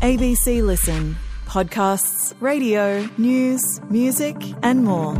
ABC Listen. Podcasts, radio, news, music and more.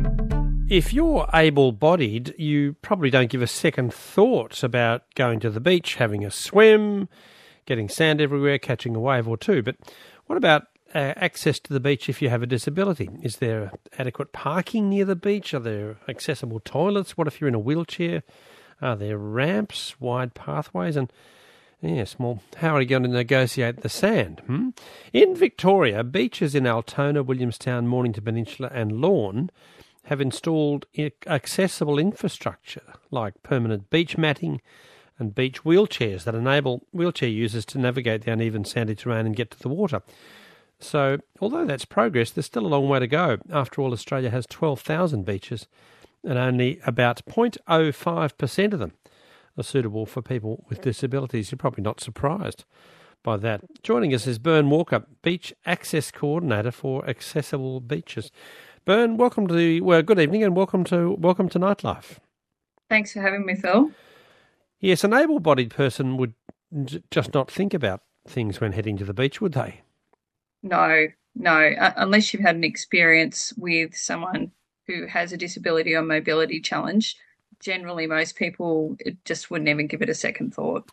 If you're able-bodied, you probably don't give a second thought about going to the beach, having a swim, getting sand everywhere, catching a wave or two. But what about access to the beach if you have a disability? Is there adequate parking near the beach? Are there accessible toilets? What if you're in a wheelchair? Are there ramps, wide pathways? And yes, well, how are you going to negotiate the sand? In Victoria, beaches in Altona, Williamstown, Mornington Peninsula and Lorne have installed accessible infrastructure like permanent beach matting and beach wheelchairs that enable wheelchair users to navigate the uneven sandy terrain and get to the water. So, although that's progress, there's still a long way to go. After all, Australia has 12,000 beaches and only about 0.05% of them are suitable for people with disabilities. You're probably not surprised by that. Joining us is Bern Walker, Beach Access Coordinator for Accessible Beaches. Bern, welcome to good evening and welcome to Nightlife. Thanks for having me, Phil. Yes, an able-bodied person would just not think about things when heading to the beach, would they? No, unless you've had an experience with someone who has a disability or mobility challenge. Generally, most people just wouldn't even give it a second thought.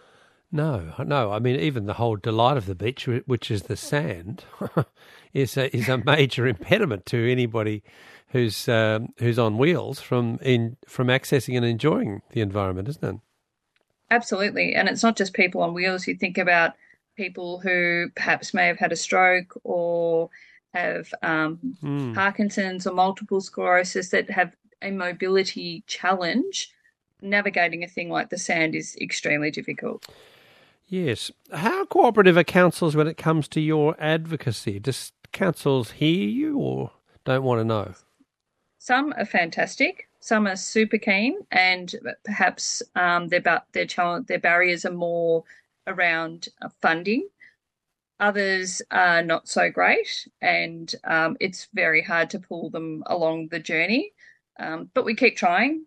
No. I mean, even the whole delight of the beach, which is the sand, is a major impediment to anybody who's on wheels from accessing and enjoying the environment, isn't it? Absolutely, and it's not just people on wheels. You think about people who perhaps may have had a stroke or have Parkinson's or multiple sclerosis that have a mobility challenge. Navigating a thing like the sand is extremely difficult. Yes. How cooperative are councils when it comes to your advocacy? Does councils hear you or don't want to know? Some are fantastic. Some are super keen, and perhaps their barriers are more around funding. Others are not so great, and it's very hard to pull them along the journey. But we keep trying.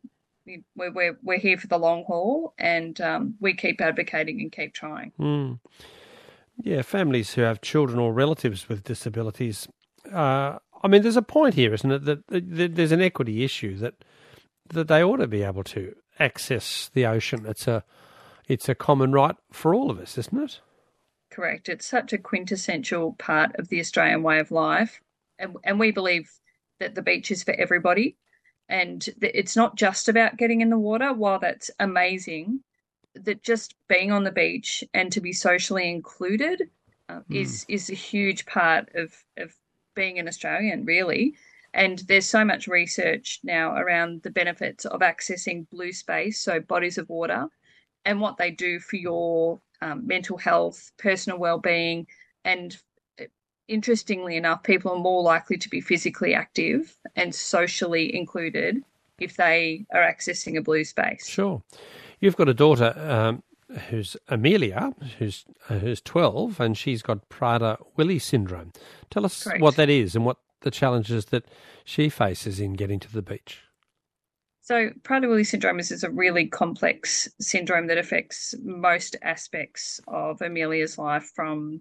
We're here for the long haul, and we keep advocating and keep trying. Yeah, families who have children or relatives with disabilities. There's a point here, isn't it, that there's an equity issue that they ought to be able to access the ocean. It's a common right for all of us, isn't it? Correct. It's such a quintessential part of the Australian way of life, and we believe that the beach is for everybody. And it's not just about getting in the water, while that's amazing, that just being on the beach and to be socially included is a huge part of being an Australian, really. And there's so much research now around the benefits of accessing blue space, so bodies of water, and what they do for your mental health, personal well-being, and interestingly enough, people are more likely to be physically active and socially included if they are accessing a blue space. Sure. You've got a daughter who's Amelia, who's 12, and she's got Prader-Willi syndrome. Tell us Correct. What that is and what the challenges that she faces in getting to the beach. So Prader-Willi syndrome is a really complex syndrome that affects most aspects of Amelia's life, from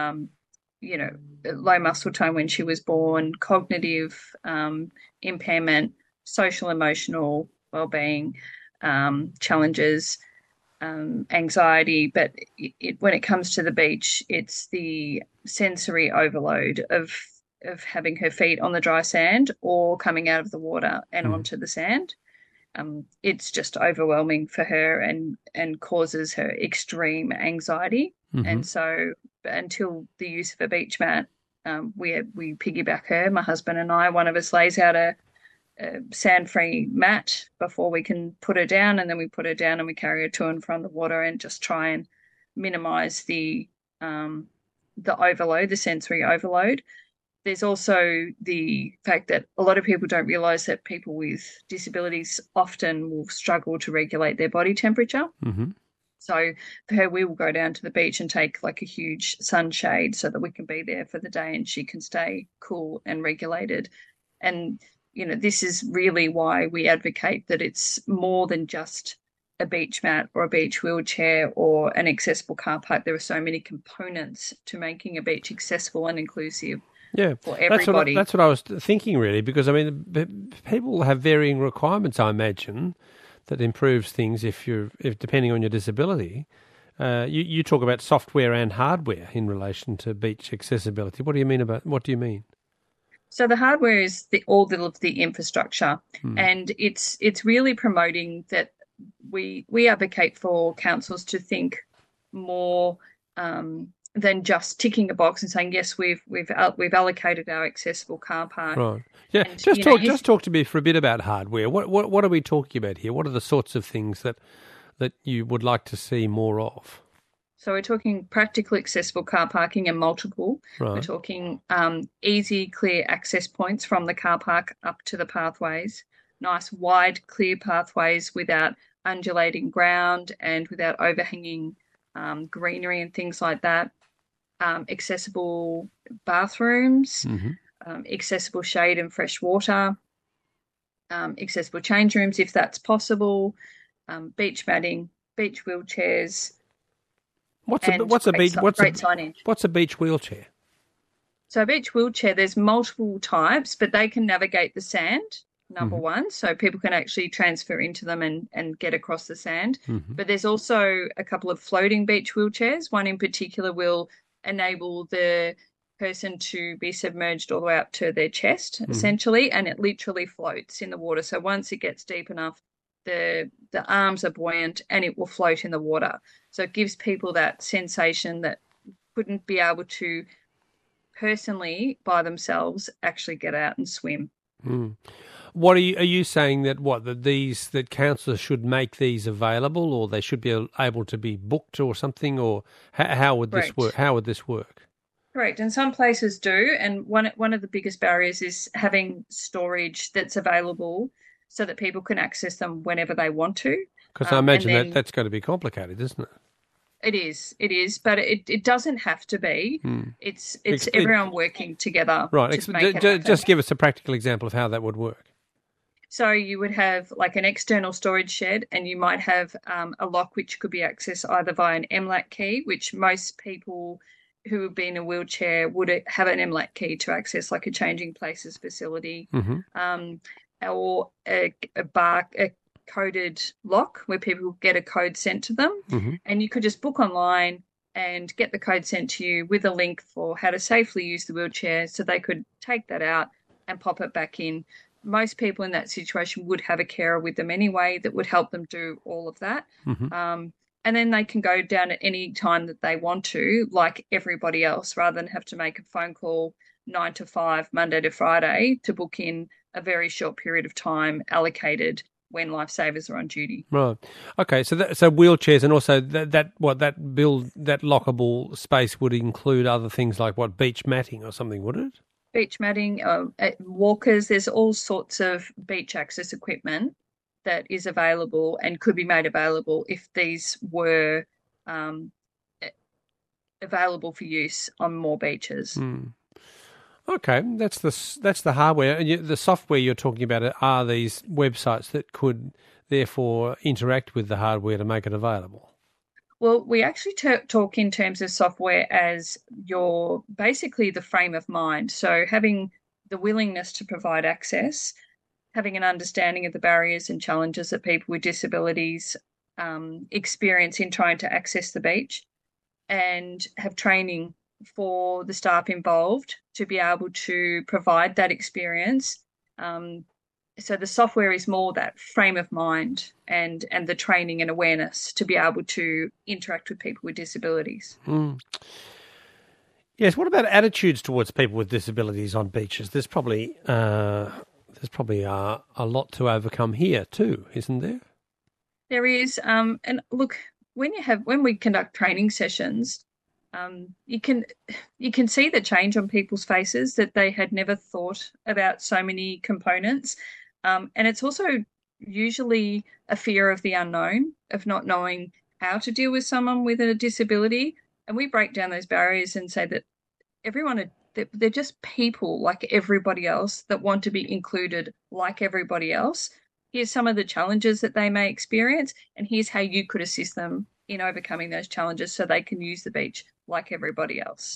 low muscle tone when she was born, cognitive impairment, social emotional well-being challenges, anxiety. But when it comes to the beach, it's the sensory overload of having her feet on the dry sand or coming out of the water and onto the sand. It's just overwhelming for her and causes her extreme anxiety. Mm-hmm. And so until the use of a beach mat, we piggyback her, my husband and I. One of us lays out a sand-free mat before we can put her down, and then we put her down and we carry her to and from the water and just try and minimise the overload, the sensory overload. There's also the fact that a lot of people don't realise that people with disabilities often will struggle to regulate their body temperature. Mm-hmm. So for her, we will go down to the beach and take like a huge sunshade so that we can be there for the day and she can stay cool and regulated. And, this is really why we advocate that it's more than just a beach mat or a beach wheelchair or an accessible car park. There are so many components to making a beach accessible and inclusive Yeah, for everybody. That's what I was thinking, really, because, I mean, people have varying requirements, I imagine, that improves things if depending on your disability. You talk about software and hardware in relation to beach accessibility. What do you mean? So the hardware is all of the infrastructure, and it's really promoting that we advocate for councils to think more than just ticking a box and saying yes, we've allocated our accessible car park. Right. Yeah. And, just talk to me for a bit about hardware. What are we talking about here? What are the sorts of things that you would like to see more of? So we're talking practical accessible car parking and multiple. Right. We're talking easy, clear access points from the car park up to the pathways, nice, wide, clear pathways without undulating ground and without overhanging greenery and things like that, accessible bathrooms, accessible shade and fresh water, accessible change rooms if that's possible, beach matting, beach wheelchairs. What's a beach wheelchair? So a beach wheelchair, there's multiple types, but they can navigate the sand, number one, so people can actually transfer into them and get across the sand. But there's also a couple of floating beach wheelchairs. One in particular will enable the person to be submerged all the way up to their chest, essentially, and it literally floats in the water. So once it gets deep enough, the arms are buoyant and it will float in the water. So it gives people that sensation that couldn't be able to personally by themselves actually get out and swim. What are you saying that councils should make these available, or they should be able to be booked or something, or how would this work? How would this work? Correct, and some places do, and one of the biggest barriers is having storage that's available so that people can access them whenever they want to. Because I imagine that's going to be complicated, isn't it? It is, but it doesn't have to be. It's everyone working together. Right. To make it happen. Just give us a practical example of how that would work. So you would have like an external storage shed, and you might have a lock which could be accessed either via an MLAT key, which most people who would be in a wheelchair would have an MLAT key to access, like a changing places facility, or a coded lock where people get a code sent to them, and you could just book online and get the code sent to you with a link for how to safely use the wheelchair, so they could take that out and pop it back in. Most people in that situation would have a carer with them anyway that would help them do all of that. And then they can go down at any time that they want to, like everybody else, rather than have to make a phone call 9 to 5, Monday to Friday, to book in a very short period of time allocated when lifesavers are on duty. Right. Okay. So wheelchairs, and also that lockable space would include other things like beach matting or something, would it? Beach matting, walkers. There's all sorts of beach access equipment that is available and could be made available if these were available for use on more beaches. Okay, that's the hardware. And the software you're talking about are these websites that could therefore interact with the hardware to make it available. Well, we actually talk in terms of software as basically the frame of mind. So having the willingness to provide access, having an understanding of the barriers and challenges that people with disabilities experience in trying to access the beach, and have training for the staff involved to be able to provide that experience. So the software is more that frame of mind and the training and awareness to be able to interact with people with disabilities. Yes. What about attitudes towards people with disabilities on beaches? There's probably a lot to overcome here too, isn't there? There is. And look, when we conduct training sessions, you can see the change on people's faces, that they had never thought about so many components. And it's also usually a fear of the unknown, of not knowing how to deal with someone with a disability. And we break down those barriers and say that they're just people like everybody else that want to be included like everybody else. here's some of the challenges that they may experience, and here's how you could assist them in overcoming those challenges so they can use the beach like everybody else.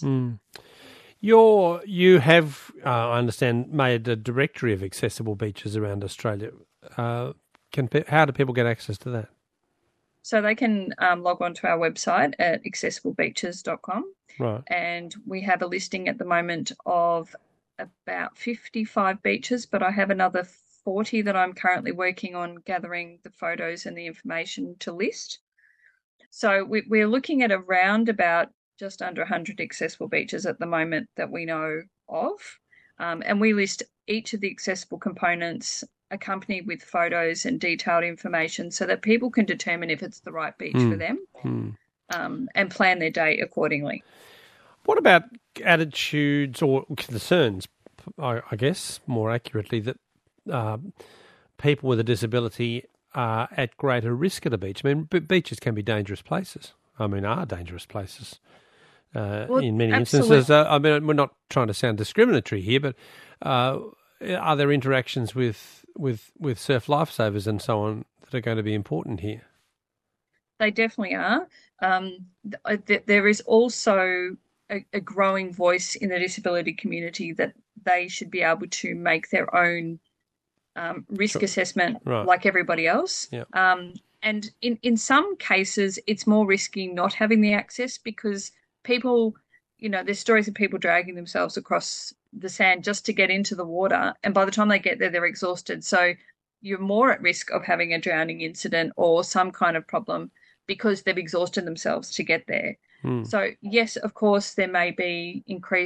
You have, I understand, made a directory of accessible beaches around Australia. How do people get access to that? So they can log on to our website at accessiblebeaches.com. Right. And we have a listing at the moment of about 55 beaches, but I have another 40 that I'm currently working on gathering the photos and the information to list. So we're looking at around about just under 100 accessible beaches at the moment that we know of. And we list each of the accessible components accompanied with photos and detailed information so that people can determine if it's the right beach for them and plan their day accordingly. What about attitudes or concerns, I guess, more accurately, that people with a disability are at greater risk at a beach? I mean, beaches can be dangerous places. I mean, are dangerous places in many instances. I mean, we're not trying to sound discriminatory here, but are there interactions with surf lifesavers and so on that are going to be important here? They definitely are. There is also a growing voice in the disability community that they should be able to make their own risk assessment like everybody else. Yeah. And in some cases, it's more risky not having the access because people, there's stories of people dragging themselves across the sand just to get into the water. And by the time they get there, they're exhausted. So you're more at risk of having a drowning incident or some kind of problem because they've exhausted themselves to get there. So, yes, of course, there may be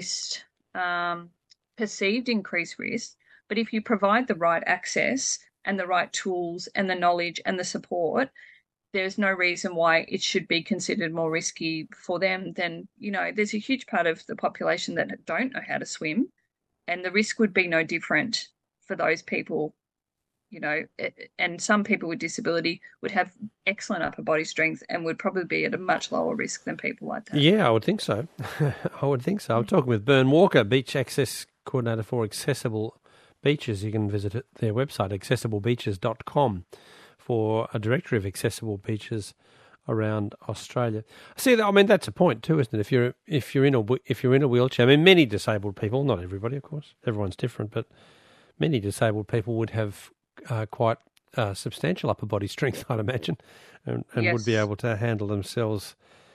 perceived increased risk, but if you provide the right access and the right tools and the knowledge and the support, there's no reason why it should be considered more risky for them than, there's a huge part of the population that don't know how to swim, and the risk would be no different for those people. And some people with disability would have excellent upper body strength and would probably be at a much lower risk than people like that. Yeah, I would think so. I'm talking with Bern Walker, Beach Access Coordinator for Accessible Beaches. You can visit their website, accessiblebeaches.com, for a directory of accessible beaches around Australia. See, I mean, that's a point too, isn't it? If you're in a wheelchair, I mean, many disabled people, not everybody, of course, everyone's different, but many disabled people would have quite substantial upper body strength, I'd imagine, and yes, would be able to handle themselves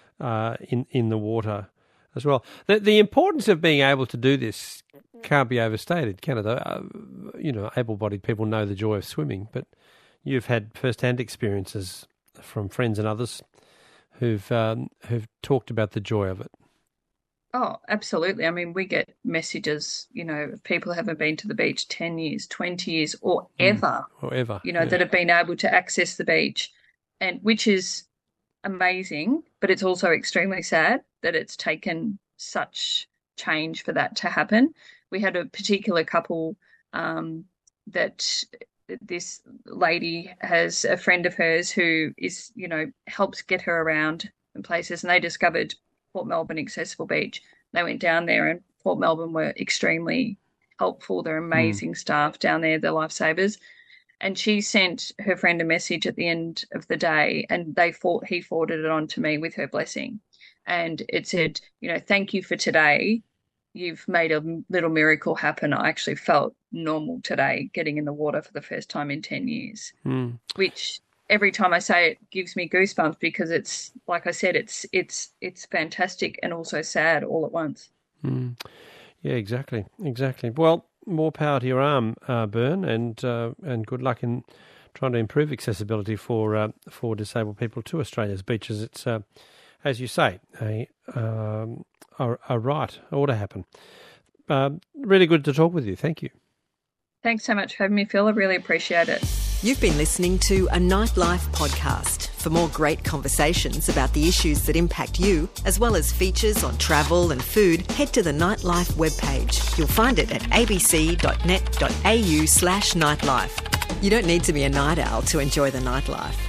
in the water as well. The importance of being able to do this can't be overstated, can it? Able-bodied people know the joy of swimming, but you've had first-hand experiences from friends and others who've talked about the joy of it. Oh, absolutely. I mean, we get messages, people haven't been to the beach 10 years, 20 years, or ever, that have been able to access the beach, and which is amazing, but it's also extremely sad that it's taken such change for that to happen. We had a particular couple that this lady has a friend of hers who is, helps get her around in places, and they discovered Port Melbourne Accessible Beach. They went down there, and Port Melbourne were extremely helpful. They're amazing staff down there, the lifesavers. And she sent her friend a message at the end of the day, and he forwarded it on to me with her blessing. And it said, thank you for today. You've made a little miracle happen. I actually felt normal today getting in the water for the first time in 10 years, which every time I say it gives me goosebumps because it's, like I said, it's fantastic and also sad all at once. Yeah, exactly. Well, more power to your arm, Bern, and good luck in trying to improve accessibility for disabled people to Australia's beaches. It's, as you say, a right ought to happen. Really good to talk with you. Thank you. Thanks so much for having me, Phil. I really appreciate it. You've been listening to a Nightlife podcast. For more great conversations about the issues that impact you, as well as features on travel and food, head to the Nightlife webpage. You'll find it at abc.net.au/nightlife. You don't need to be a night owl to enjoy the nightlife.